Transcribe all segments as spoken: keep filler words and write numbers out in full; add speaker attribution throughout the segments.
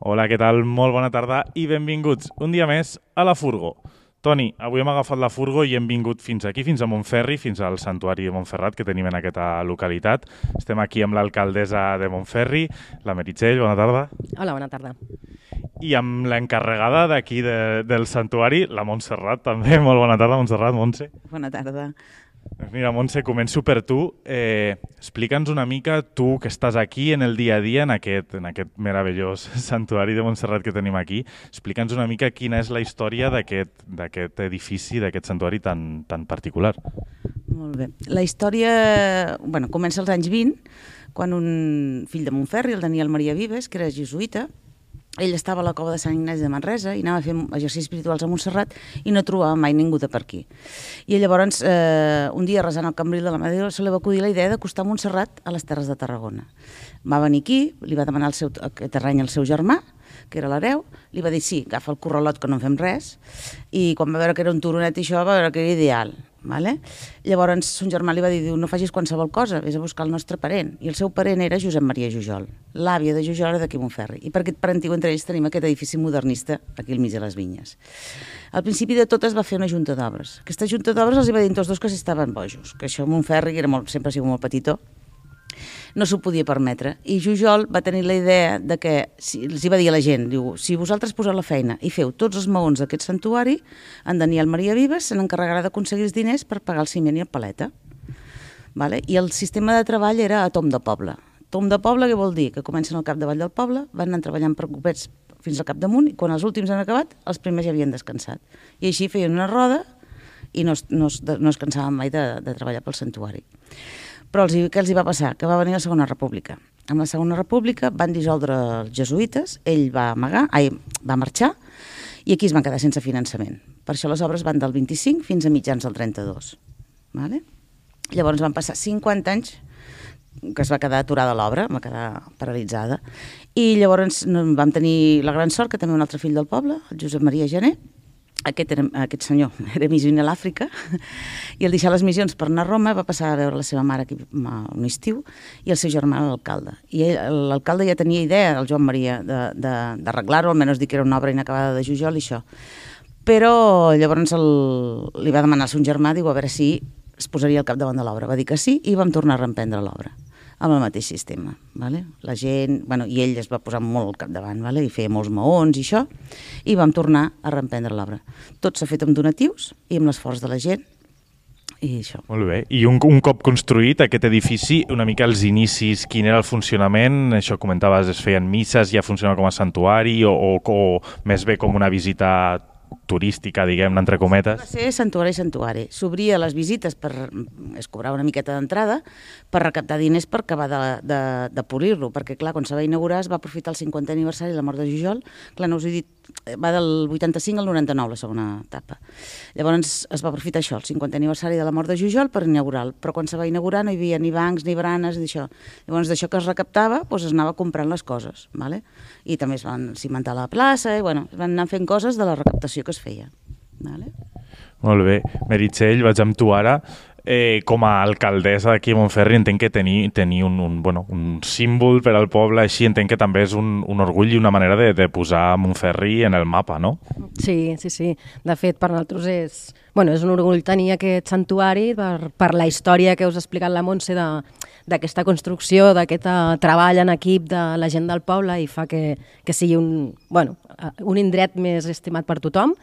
Speaker 1: Hola, què tal? Molt bona tarda i benvinguts un dia més a la Furgo. Toni, avui hem agafat la Furgo i hem vingut fins aquí, fins a Montferri, fins al Santuari de Montferrat que tenim en aquesta localitat. Estem aquí amb l'alcaldessa de Montferri, la Meritxell, bona tarda.
Speaker 2: Hola, bona tarda.
Speaker 1: I amb l'encarregada d'aquí de, del Santuari, la Montserrat també. Molt bona tarda, Montserrat, Montse.
Speaker 2: Bona tarda.
Speaker 1: Mira, Montse, començo per tu. Eh, Explica'ns una mica, tu que estàs aquí en el dia a dia, en aquest, en aquest meravellós santuari de Montserrat que tenim aquí, explica'ns una mica quina és la història d'aquest edifici, d'aquest santuari tan, tan particular.
Speaker 2: Molt bé. La història bueno, comença als anys vint, quan un fill de Montferri, el Daniel Maria Vives, que era jesuïta, ell estava a la cova de Sant Ignasi de Manresa i anava a fer exercicis espirituals a Montserrat i no trobava mai ningú de per aquí. I llavors, eh, un dia, resant el cambril de la Mare de Déu, se li va acudir la idea d'acostar Montserrat a les terres de Tarragona. Va venir aquí, li va demanar el seu, aquest terreny al seu germà, que era l'hereu, li va dir sí, agafa el corralot que no en fem res, i quan va veure que era un turonet i això, va veure que era ideal. Vale? Llavors, son germà li va dir, no facis qualsevol cosa, vés a buscar el nostre parent. I el seu parent era Josep Maria Jujol. L'àvia de Jujol era d'aquí a Montferri. I per aquest parentiu entre ells tenim aquest edifici modernista aquí al mig de les vinyes. Al principi de tot es va fer una junta d'obres. Aquesta junta d'obres els va dir tots dos que s'estaven bojos, que això a Montferri era molt, sempre ha sigut molt petitó, no s'ho podia permetre. I Jujol va tenir la idea de que, si, els va dir a la gent, diu, si vosaltres poseu la feina i feu tots els maons d'aquest santuari, en Daniel Maria Vives se n'encarregarà d'aconseguir els diners per pagar el ciment i el paleta. Vale? I el sistema de treball era a tom de poble. Tom de poble, què vol dir? Que comencen al capdavall del poble, van anar treballant per grupets fins al capdamunt i quan els últims han acabat, els primers ja havien descansat. I així feien una roda i no es, no es, no es cansaven mai de, de treballar pel santuari. Però els, què els hi va passar? Que va venir la Segona República. Amb la Segona República van dissoldre els jesuïtes, ell va amagar, ai, va marxar, i aquí es van quedar sense finançament. Per això les obres van del vint-i-cinc fins a mitjans del trenta-dos. Vale? Llavors van passar cinquanta anys que es va quedar aturada l'obra, va quedar paralitzada, i llavors vam tenir la gran sort que també un altre fill del poble, el Josep Maria Gené, Aquest, era, aquest senyor era missioner a l'Àfrica i al deixar les missions per anar a Roma va passar a veure la seva mare aquí un estiu i el seu germà l'alcalde. I l'alcalde ja tenia idea, el Joan Maria, d'arreglar-ho, almenys dir que era una obra inacabada de Jujol i això. Però llavors el, li va demanar al seu germà, diu, a veure si es posaria al capdavant de l'obra. Va dir que sí i vam tornar a reemprendre l'obra amb el mateix sistema. Vale? La gent, bueno, i ell es va posar molt al capdavant, vale? I feia molts maons i això, i vam tornar a reemprendre l'obra. Tot s'ha fet amb donatius i amb l'esforç de la gent i això.
Speaker 1: Molt bé. I un, un cop construït aquest edifici, una mica els inicis, quin era el funcionament? Això comentaves, es feien misses, ja funcionava com a santuari o, o, o més bé com una visita turística, diguem-ne, entre cometes?
Speaker 2: Va ser santuari, santuari. S'obria les visites, per, es cobrava una miqueta d'entrada, per recaptar diners per acabar de, de, de polir-lo, perquè clar, quan se va inaugurar es va aprofitar el cinquantè aniversari de la mort de Jujol, clar, no us he dit, va del vuitanta-cinc al noranta-nou, la segona etapa. Llavors es va aprofitar això, el cinquantè aniversari de la mort de Jujol, per inaugurar-lo, però quan se va inaugurar no hi havia ni bancs, ni baranes, ni això. Llavors d'això que es recaptava, doncs es anava comprant les coses, vale? I també es van cimentar la plaça, i bueno, es van anar fent coses de la recaptació que es feia. Vale?
Speaker 1: Molt bé. Meritxell, vaig amb tu ara. Eh, com a alcaldessa d'aquí a Montferri entenc que tenir, tenir un, un, bueno, un símbol per al poble així, entenc que també és un, un orgull i una manera de, de posar Montferri en el mapa, no?
Speaker 3: Sí, sí, sí. De fet, per nosaltres és, bueno, és un orgull tenir aquest santuari per, per la història que us ha explicat la Montse de, d'aquesta construcció, d'aquest treball en equip de la gent del poble i fa que, que sigui un, bueno, un indret més estimat per tothom.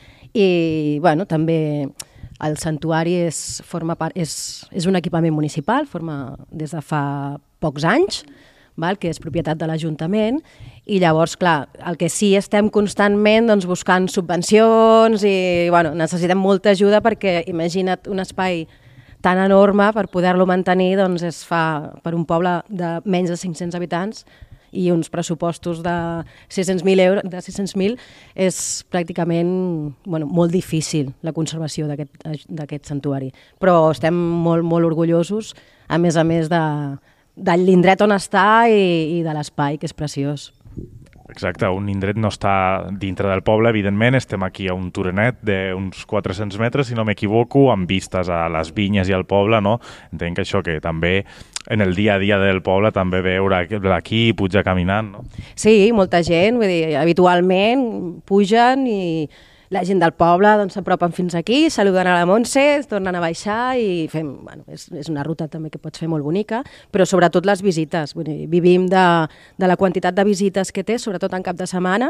Speaker 3: I bueno, també el santuari és, forma part, és, és un equipament municipal, forma des de fa pocs anys, val? Que és propietat de l'Ajuntament, i llavors, clar, el que sí estem constantment doncs, buscant subvencions i bueno, necessitem molta ajuda perquè imagina't un espai tan enorme per poder-lo mantenir, doncs es fa per un poble de menys de cinc-cents habitants i uns pressupostos de sis-cents mil euros, de sis-cents mil és pràcticament bueno, molt difícil la conservació d'aquest santuari. Però estem molt, molt orgullosos, a més a més de, de l'indret on està i, i de l'espai, que és preciós.
Speaker 1: exacte, un indret no està dintre del poble, evidentment, estem aquí a un turenet d'uns quatre-cents metres, si no m'equivoco, amb vistes a les vinyes i al poble, no? Entenc que això que també en el dia a dia del poble també veure aquí, pujar caminant, no?
Speaker 3: Sí, molta gent, vull dir, habitualment pugen i la gent del poble doncs, s'apropen fins aquí, saluden a la Montse, es tornen a baixar i fem, bueno, és, és una ruta també que pots fer molt bonica, però sobretot les visites. Vull dir, vivim de, de la quantitat de visites que té, sobretot en cap de setmana,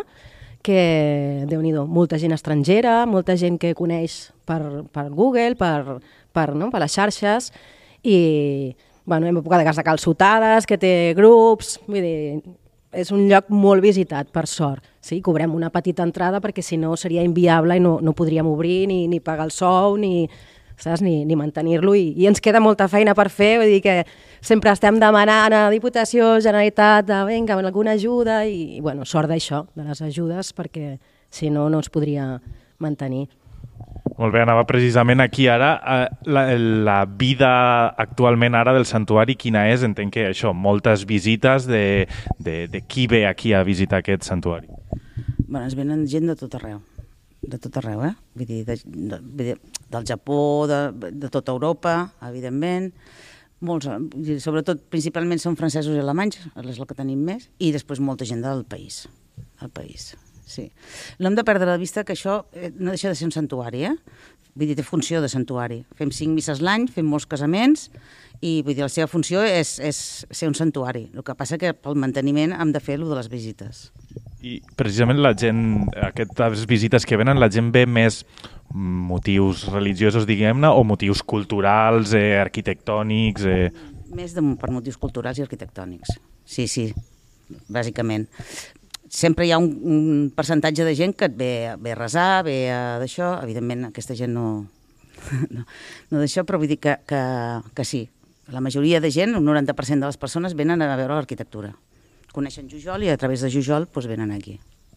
Speaker 3: que, Déu-n'hi-do, molta gent estrangera, molta gent que coneix per, per Google, per, per, no? per les xarxes, i bueno, en època de casa calçotades, que té grups, vull dir, és un lloc molt visitat, per sort. Sí, cobrem una petita entrada perquè si no seria inviable i no, no podríem obrir ni, ni pagar el sou ni, saps, ni, ni mantenir-lo i, i ens queda molta feina per fer, vull dir que sempre estem demanant a Diputació, Generalitat, de vinga, alguna ajuda i, i bueno, sort d'això, de les ajudes, perquè si no, no es podria mantenir.
Speaker 1: Molt bé, anava precisament aquí ara. La, la vida actualment ara del santuari, quina és? Entenc que això, moltes visites de, de, de qui ve aquí a visitar aquest santuari.
Speaker 2: Bueno, ens venen gent de tot arreu, de tot arreu, eh? Vull dir, de, de, de, del Japó, de, de tota Europa, evidentment, molts, sobretot, principalment són francesos i alemanys, és el que tenim més, i després molta gent del país, del país. Sí. No hem de perdre de vista que això no deixa de ser un santuari, eh? Vull dir, té funció de santuari. Fem cinc misses l'any, fem molts casaments i vull dir, la seva funció és, és ser un santuari. El que passa que pel manteniment hem de fer allò de les visites.
Speaker 1: I precisament la gent, aquestes visites que venen, la gent ve més motius religiosos, diguem-ne, o motius culturals, eh, arquitectònics? Eh...
Speaker 2: Més de, per motius culturals i arquitectònics. Sí, sí, bàsicament. Sempre hi ha un, un percentatge de gent que et ve, ve a resar, ve a d'això. Evidentment, aquesta gent no, no, no d'això, però vull dir que, que, que sí. La majoria de gent, un noranta per cent de les persones, venen a veure l'arquitectura. Coneixen Jujol i a través de Jujol doncs, venen aquí.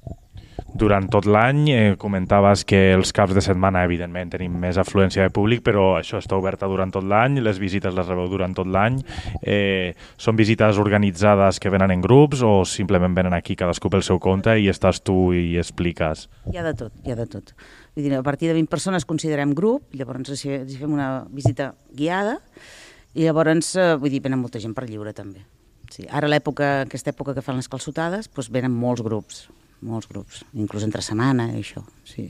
Speaker 1: Durant tot l'any, eh, comentaves que els caps de setmana, evidentment, tenim més afluència de públic, però això està oberta durant tot l'any, les visites les rebeu durant tot l'any. Eh, són visites organitzades que venen en grups o simplement venen aquí cadascú pel seu compte i estàs tu i expliques?
Speaker 2: Hi ha de tot, hi ha de tot. Vull dir, a partir de vint persones considerem grup, llavors si fem una visita guiada i llavors, eh, vull dir, venen molta gent per lliure també. Sí, ara, l'època, aquesta època que fan les calçotades, doncs venen molts grups. molts grups, inclús entre setmana i això, sí.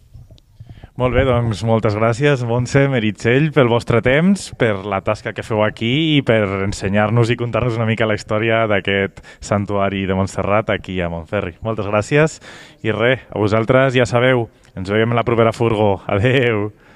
Speaker 1: Molt bé, doncs moltes gràcies, Montse, Meritxell, pel vostre temps, per la tasca que feu aquí i per ensenyar-nos i contar-nos una mica la història d'aquest santuari de Montserrat aquí a Montferri. Moltes gràcies i res, a vosaltres ja sabeu, ens veiem a la propera furgo. Adeu!